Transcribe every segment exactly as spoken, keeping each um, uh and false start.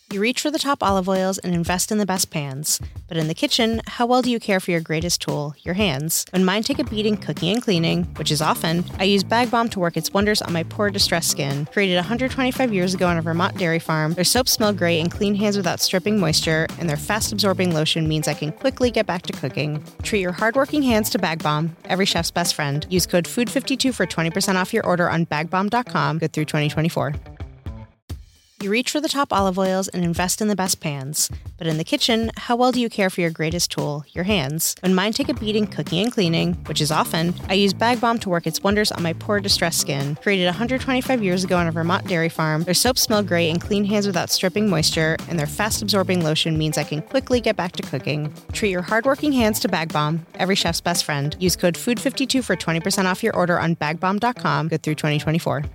You reach for the top olive oils and invest in the best pans. But in the kitchen, how well do you care for your greatest tool, your hands? When mine take a beating cooking and cleaning, which is often, I use Bag Balm to work its wonders on my poor, distressed skin. Created one hundred twenty-five years ago on a Vermont dairy farm, their soaps smell great and clean hands without stripping moisture, and their fast-absorbing lotion means I can quickly get back to cooking. Treat your hardworking hands to Bag Balm, every chef's best friend. Use code food fifty-two for twenty percent off your order on bag balm dot com, good through twenty twenty-four. You reach for the top olive oils and invest in the best pans. But in the kitchen, how well do you care for your greatest tool, your hands? When mine take a beating cooking and cleaning, which is often, I use Bag Balm to work its wonders on my poor, distressed skin. Created one hundred twenty-five years ago on a Vermont dairy farm, their soaps smell great and clean hands without stripping moisture, and their fast-absorbing lotion means I can quickly get back to cooking. Treat your hardworking hands to Bag Balm, every chef's best friend. Use code food fifty-two for twenty percent off your order on bag balm dot com, good through twenty twenty-four.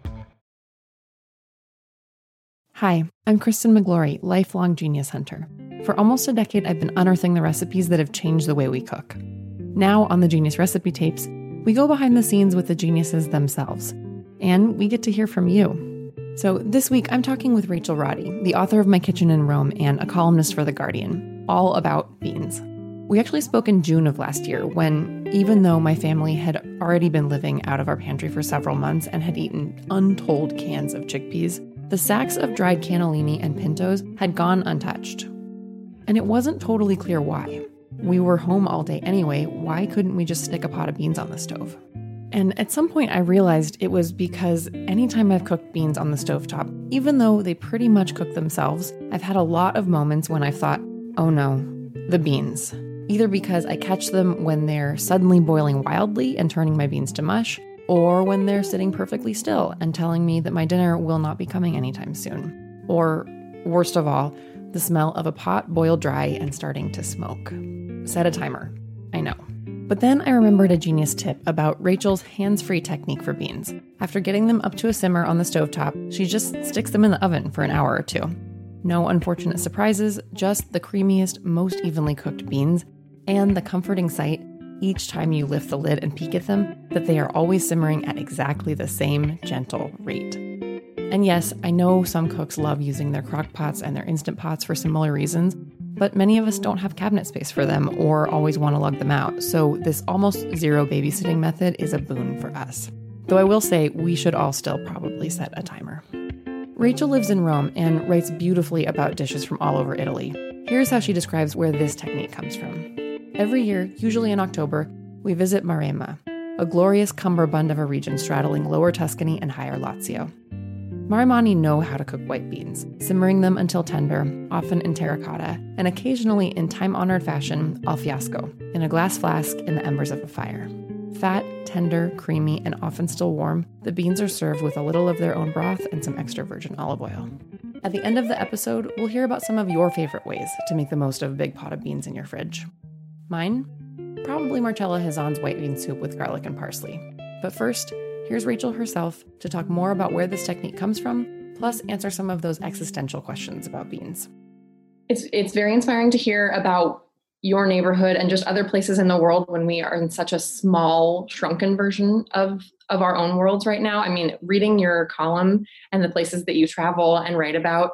Hi, I'm Kristen McGlory, lifelong genius hunter. For almost a decade, I've been unearthing the recipes that have changed the way we cook. Now, on the Genius Recipe Tapes, we go behind the scenes with the geniuses themselves, and we get to hear from you. So this week, I'm talking with Rachel Roddy, the author of My Kitchen in Rome and a columnist for The Guardian, all about beans. We actually spoke in June of last year when, even though my family had already been living out of our pantry for several months and had eaten untold cans of chickpeas, the sacks of dried cannellini and pintos had gone untouched. And it wasn't totally clear why. We were home all day anyway, why couldn't we just stick a pot of beans on the stove? And at some point I realized it was because anytime I've cooked beans on the stovetop, even though they pretty much cook themselves, I've had a lot of moments when I've thought, oh no, the beans. Either because I catch them when they're suddenly boiling wildly and turning my beans to mush, or when they're sitting perfectly still and telling me that my dinner will not be coming anytime soon. Or, worst of all, the smell of a pot boiled dry and starting to smoke. Set a timer. I know. But then I remembered a genius tip about Rachel's hands-free technique for beans. After getting them up to a simmer on the stovetop, she just sticks them in the oven for an hour or two. No unfortunate surprises, just the creamiest, most evenly cooked beans, and the comforting sight each time you lift the lid and peek at them, that they are always simmering at exactly the same gentle rate. And yes, I know some cooks love using their crock pots and their Instant Pots for similar reasons, but many of us don't have cabinet space for them or always want to lug them out, so this almost zero babysitting method is a boon for us. Though I will say, we should all still probably set a timer. Rachel lives in Rome and writes beautifully about dishes from all over Italy. Here's how she describes where this technique comes from. Every year, usually in October, we visit Maremma, a glorious cummerbund of a region straddling lower Tuscany and higher Lazio. Maremmani know how to cook white beans, simmering them until tender, often in terracotta, and occasionally in time-honored fashion, al fiasco, in a glass flask in the embers of a fire. Fat, tender, creamy, and often still warm, the beans are served with a little of their own broth and some extra virgin olive oil. At the end of the episode, we'll hear about some of your favorite ways to make the most of a big pot of beans in your fridge. Mine? Probably Marcella Hazan's white bean soup with garlic and parsley. But first, here's Rachel herself to talk more about where this technique comes from, plus answer some of those existential questions about beans. It's it's very inspiring to hear about your neighborhood and just other places in the world when we are in such a small, shrunken version of, of our own worlds right now. I mean, reading your column and the places that you travel and write about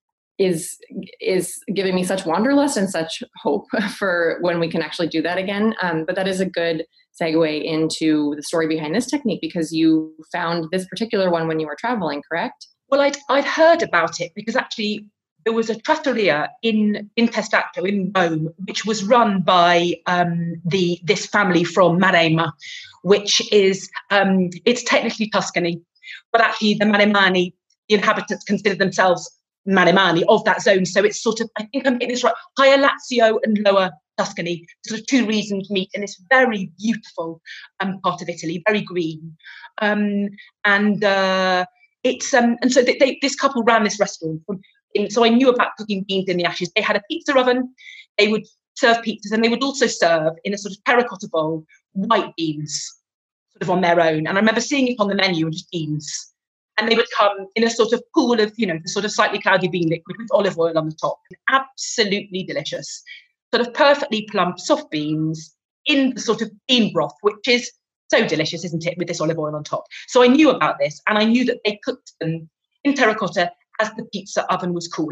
is is giving me such wanderlust and such hope for when we can actually do that again. Um, but that is a good segue into the story behind this technique, because you found this particular one when you were traveling, correct? Well, I'd, I'd heard about it because actually there was a trattoria in, in Testaccio in Rome, which was run by um, the this family from Maremma, which is, um, it's technically Tuscany, but actually the Maremmani, the inhabitants consider themselves Maremmani of that zone. So it's sort of, I think I'm getting this right, higher Lazio and lower Tuscany, sort of two regions meet in this very beautiful um, part of Italy, very green. Um, and uh, it's um, and so they, they, this couple ran this restaurant. From, in, so I knew about cooking beans in the ashes. They had a pizza oven. They would serve pizzas, and they would also serve in a sort of terracotta bowl white beans, sort of on their own. And I remember seeing it on the menu, and just beans. And they would come in a sort of pool of, you know, the sort of slightly cloudy bean liquid with olive oil on the top. Absolutely delicious. Sort of perfectly plump, soft beans in the sort of bean broth, which is so delicious, isn't it, with this olive oil on top. So I knew about this, and I knew that they cooked them in terracotta as the pizza oven was cooling.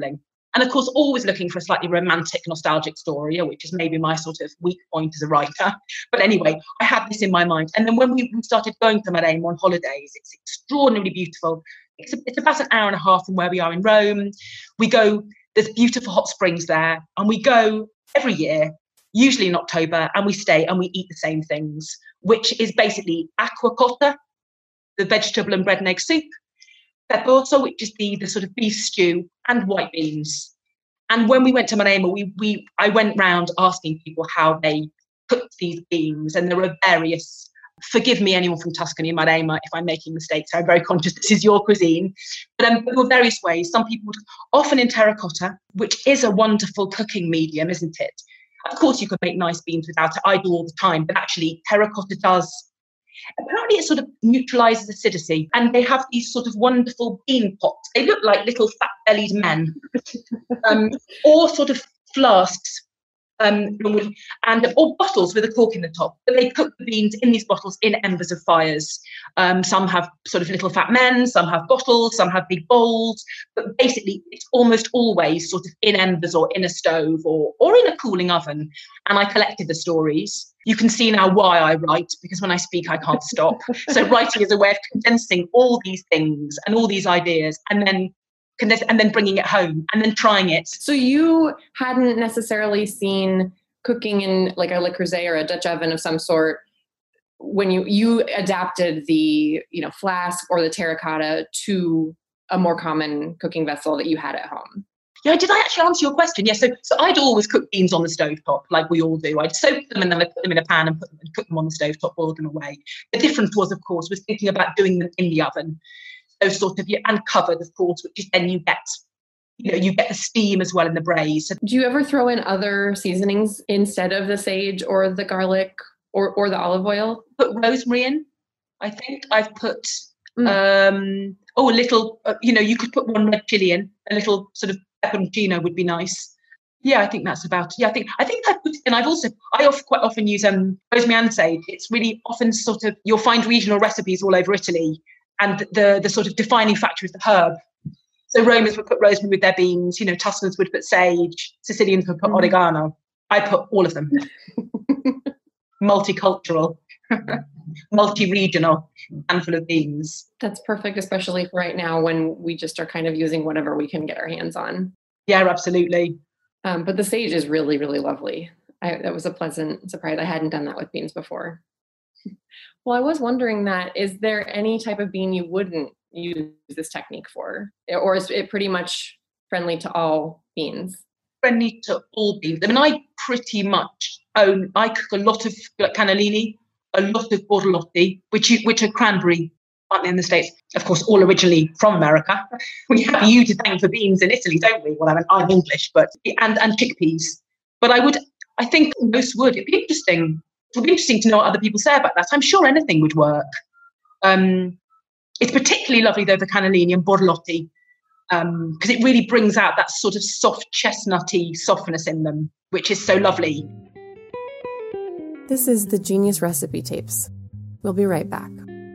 And of course, always looking for a slightly romantic, nostalgic story, which is maybe my sort of weak point as a writer. But anyway, I had this in my mind. And then when we, we started going to Maremma on holidays, it's extraordinarily beautiful. It's, a, it's about an hour and a half from where we are in Rome. We go, there's beautiful hot springs there. And we go every year, usually in October, and we stay and we eat the same things, which is basically aqua cotta, the vegetable and bread and egg soup, pepposo, which is the, the sort of beef stew, and white beans. And when we went to Maremma, we we I went round asking people how they cooked these beans, and there are various. Forgive me, anyone from Tuscany and Maremma, if I'm making mistakes. I'm very conscious this is your cuisine, but um, there were various ways. Some people would, often in terracotta, which is a wonderful cooking medium, isn't it? Of course, you could make nice beans without it. I do all the time, but actually, terracotta does. Apparently, it sort of neutralizes acidity, and they have these sort of wonderful bean pots. They look like little fat-bellied men, um, or sort of flasks, um, and or bottles with a cork in the top. But they cook the beans in these bottles in embers of fires. Um, some have sort of little fat men, some have bottles, some have big bowls. But basically, it's almost always sort of in embers or in a stove or or in a cooling oven. And I collected the stories. You can see now why I write, because when I speak, I can't stop. So writing is a way of condensing all these things and all these ideas, and then condense, and then bringing it home, and then trying it. So you hadn't necessarily seen cooking in like a Le Creuset or a Dutch oven of some sort when you you adapted the you know flask or the terracotta to a more common cooking vessel that you had at home. Yeah, did I actually answer your question? Yes. Yeah, so, so I'd always cook beans on the stovetop, like we all do. I'd soak them and then I'd put them in a pan and, put them, and cook them on the stovetop, boil them away. The difference was, of course, was thinking about doing them in the oven. So sort of, and covered, of course, which is then you get, you know, you get the steam as well in the braise. So, do you ever throw in other seasonings instead of the sage or the garlic or, or the olive oil? Put rosemary in, I think. I've put, mm. um, oh, a little, uh, you know, you could put one red chili in, a little sort of pepperoncino would be nice. Yeah, I think that's about. Yeah, I think I think I put and I've also I often, quite often use um rosemary and sage. It's really often sort of you'll find regional recipes all over Italy, and the the sort of defining factor is the herb. So Romans would put rosemary with their beans. You know, Tuscans would put sage. Sicilians would put mm. oregano. I put all of them. Multicultural, multi-regional, handful of beans. That's perfect, especially right now when we just are kind of using whatever we can get our hands on. Yeah, absolutely. Um, but the sage is really, really lovely. I, that was a pleasant surprise. I hadn't done that with beans before. Well, I was wondering that, is there any type of bean you wouldn't use this technique for? Or is it pretty much friendly to all beans? Friendly to all beans. I mean, I pretty much own, I cook a lot of cannellini, a lot of borlotti, which, you, which are cranberry, aren't they, in the States? Of course, all originally from America. We have you to thank for beans in Italy, don't we? Well, I mean, I'm English, but, and, and chickpeas. But I would, I think most would. It'd be interesting. It would be interesting to know what other people say about that. I'm sure anything would work. Um, it's particularly lovely, though, for cannellini and borlotti, because um, it really brings out that sort of soft, chestnutty softness in them, which is so lovely. This is the Genius Recipe Tapes. We'll be right back.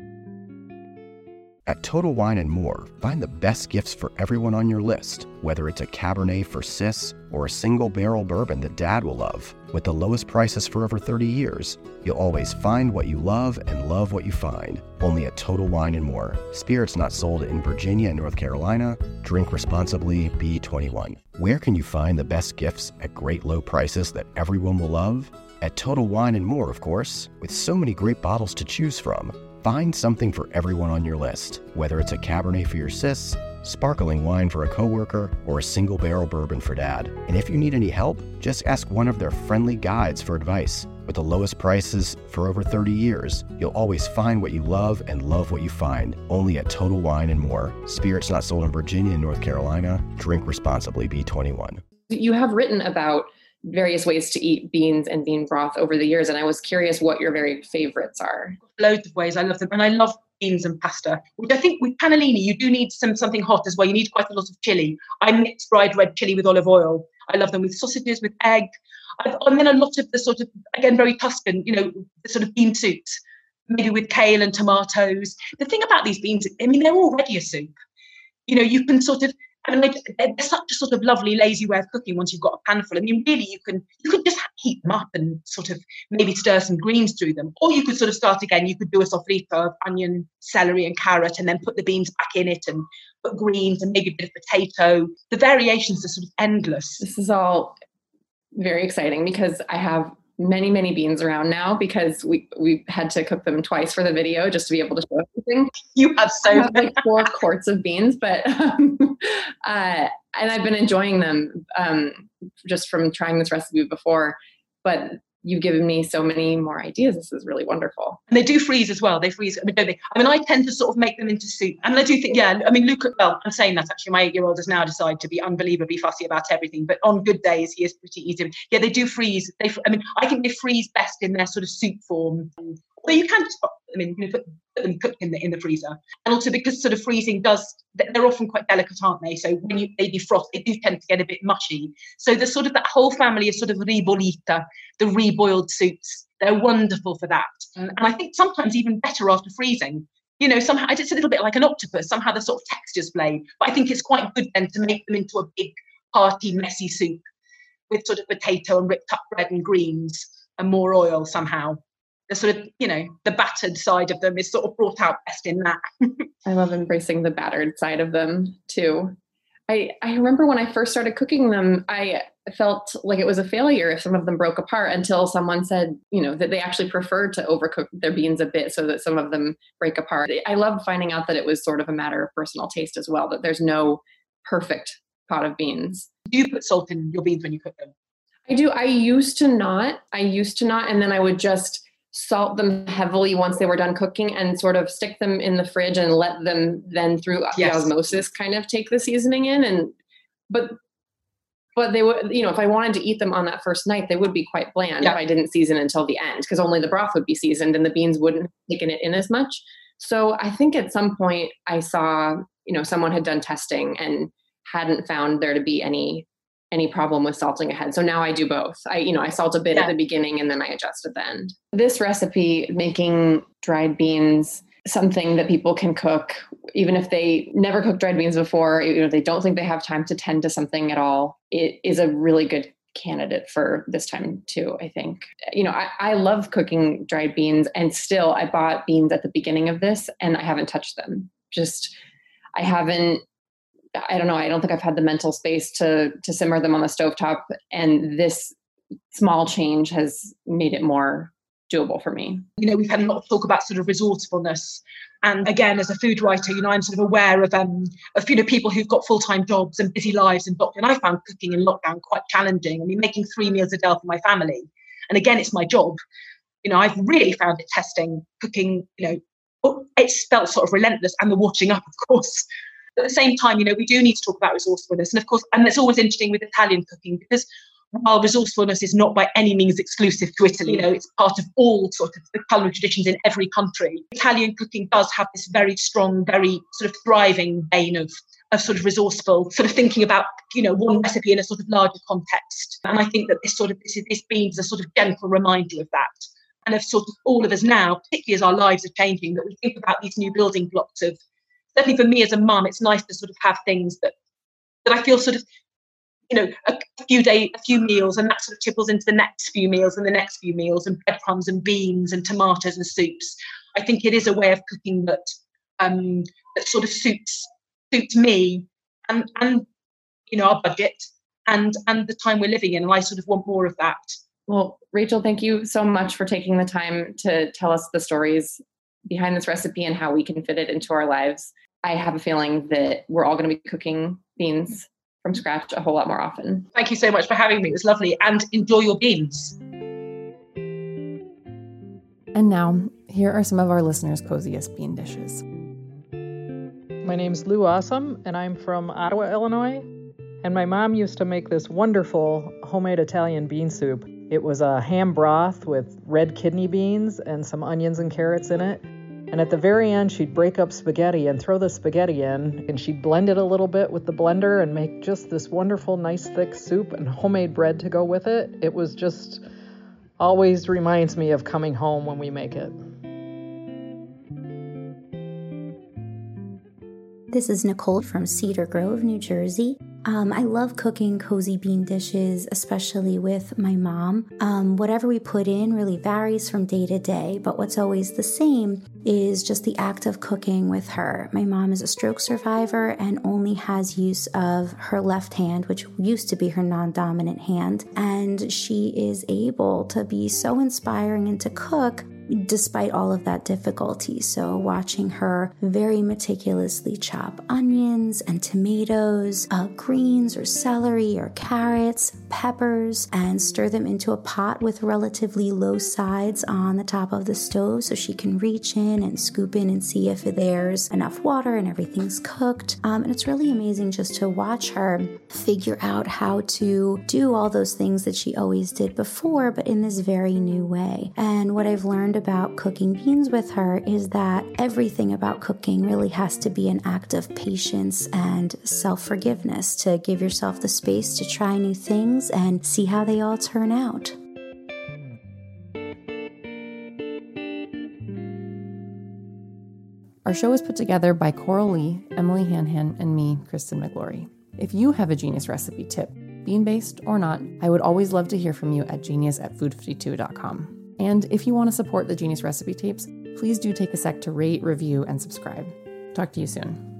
At Total Wine and More, find the best gifts for everyone on your list, whether it's a Cabernet for Sis or a single barrel bourbon that Dad will love. With the lowest prices for over thirty years, you'll always find what you love and love what you find. Only at Total Wine and More. Spirits not sold in Virginia and North Carolina. Drink responsibly. B twenty-one. Where can you find the best gifts at great low prices that everyone will love? At Total Wine and More, of course, with so many great bottles to choose from. Find something for everyone on your list, whether it's a Cabernet for your sis, sparkling wine for a coworker, or a single barrel bourbon for Dad. And if you need any help, just ask one of their friendly guides for advice. With the lowest prices for over thirty years, you'll always find what you love and love what you find. Only at Total Wine and More. Spirits not sold in Virginia and North Carolina. Drink responsibly. B twenty-one. You have written about various ways to eat beans and bean broth over the years, and I was curious what your very favorites are. Loads of ways. I love them. And I love beans and pasta, which I think with cannellini, you do need some something hot as well. You need quite a lot of chili. I mix fried red chili with olive oil. I love them with sausages, with egg. I've, and then a lot of the sort of, again, very Tuscan, you know, the sort of bean soups, maybe with kale and tomatoes. The thing about these beans, I mean, they're already a soup. You know, you can sort of, I mean, like, they're such a sort of lovely, lazy way of cooking once you've got a pan full. I mean, really, you can you could just heat them up and sort of maybe stir some greens through them. Or you could sort of start again. You could do a sofrito of onion, celery and carrot and then put the beans back in it and put greens and maybe a bit of potato. The variations are sort of endless. This is all very exciting because I have many, many beans around now because we we had to cook them twice for the video just to be able to show everything. You have so I have like four quarts of beans, but um, uh, and I've been enjoying them um, just from trying this recipe before. But you've given me so many more ideas. This is really wonderful. And they do freeze as well. They freeze. I mean, don't they? I mean, I tend to sort of make them into soup. And I do think, yeah, I mean, Luca, well, I'm saying that actually, my eight-year-old has now decided to be unbelievably fussy about everything. But on good days, he is pretty easy. Yeah, they do freeze. They, I mean, I think they freeze best in their sort of soup form. Although you can just put them in, you know, put, put them cooked in the in the freezer. And also because sort of freezing does, they're often quite delicate, aren't they? So when you they defrost, they do tend to get a bit mushy. So the sort of that whole family is sort of ribollita, the reboiled soups. They're wonderful for that. And, and I think sometimes even better after freezing. You know, somehow it's a little bit like an octopus. Somehow the sort of texture's played. But I think it's quite good then to make them into a big, hearty, messy soup with sort of potato and ripped up bread and greens and more oil somehow. The sort of, you know, the battered side of them is sort of brought out best in that. I love embracing the battered side of them too. I, I remember when I first started cooking them, I felt like it was a failure if some of them broke apart until someone said, you know, that they actually preferred to overcook their beans a bit so that some of them break apart. I loved finding out that it was sort of a matter of personal taste as well, that there's no perfect pot of beans. Do you put salt in your beans when you cook them? I do. I used to not. I used to not. And then I would just salt them heavily once they were done cooking and sort of stick them in the fridge and let them then through yes. osmosis kind of take the seasoning in. And, but, but they would, you know, if I wanted to eat them on that first night, they would be quite bland yeah. if I didn't season until the end, because only the broth would be seasoned and the beans wouldn't have taken it in as much. So I think at some point I saw, you know, someone had done testing and hadn't found there to be any any problem with salting ahead. So now I do both. I, you know, I salt a bit yeah. at the beginning and then I adjust at the end. This recipe, making dried beans something that people can cook, even if they never cooked dried beans before, you know, they don't think they have time to tend to something at all, it is a really good candidate for this time too, I think. You know, I, I love cooking dried beans, and still I bought beans at the beginning of this and I haven't touched them. Just, I haven't, I don't know. I don't think I've had the mental space to to simmer them on the stovetop. And this small change has made it more doable for me. You know, we've had a lot of talk about sort of resourcefulness. And again, as a food writer, you know, I'm sort of aware of, um, of you know, people who've got full-time jobs and busy lives and lockdown. I found cooking in lockdown quite challenging. I mean, making three meals a day for my family. And again, it's my job. You know, I've really found it testing cooking, you know, it's felt sort of relentless, and the watching up, of course. At the same time, you know, we do need to talk about resourcefulness. And of course, and it's always interesting with Italian cooking, because while resourcefulness is not by any means exclusive to Italy, you know, it's part of all sort of the culinary traditions in every country. Italian cooking does have this very strong, very sort of thriving vein of, of sort of resourceful, sort of thinking about, you know, one recipe in a sort of larger context. And I think that this sort of, this, this beans a sort of gentle reminder of that. And of sort of all of us now, particularly as our lives are changing, that we think about these new building blocks of, certainly for me as a mum, it's nice to sort of have things that that I feel sort of, you know, a, a few day, a few meals, and that sort of tipples into the next few meals and the next few meals, and breadcrumbs and beans and tomatoes and soups. I think it is a way of cooking that um, that sort of suits suits me and and you know, our budget and and the time we're living in, and I sort of want more of that. Well, Rachel, thank you so much for taking the time to tell us the stories behind this recipe and how we can fit it into our lives. I have a feeling that we're all going to be cooking beans from scratch a whole lot more often. Thank you so much for having me. It was lovely, and enjoy your beans. And now, here are some of our listeners' coziest bean dishes. My name's Lou Awesome, and I'm from Ottawa, Illinois. And my mom used to make this wonderful homemade Italian bean soup. It was a ham broth with red kidney beans and some onions and carrots in it. And at the very end, she'd break up spaghetti and throw the spaghetti in, and she'd blend it a little bit with the blender and make just this wonderful, nice, thick soup and homemade bread to go with it. It was just always reminds me of coming home when we make it. This is Nicole from Cedar Grove, New Jersey. Um, I love cooking cozy bean dishes, especially with my mom. Um, whatever we put in really varies from day to day, but what's always the same is just the act of cooking with her. My mom is a stroke survivor and only has use of her left hand, which used to be her non-dominant hand, and she is able to be so inspiring and to cook despite all of that difficulty. So watching her very meticulously chop onions and tomatoes, uh, greens or celery or carrots, peppers, and stir them into a pot with relatively low sides on the top of the stove so she can reach in and scoop in and see if there's enough water and everything's cooked. Um, and it's really amazing just to watch her figure out how to do all those things that she always did before, but in this very new way. And what I've learned about cooking beans with her is that everything about cooking really has to be an act of patience and self-forgiveness, to give yourself the space to try new things and see how they all turn out. Our show is put together by Coral Lee, Emily Hanhan, and me, Kristen McGlory. If you have a genius recipe tip, bean-based or not, I would always love to hear from you at genius at food fifty-two dot com. And if you want to support the Genius Recipe Tapes, please do take a sec to rate, review, and subscribe. Talk to you soon.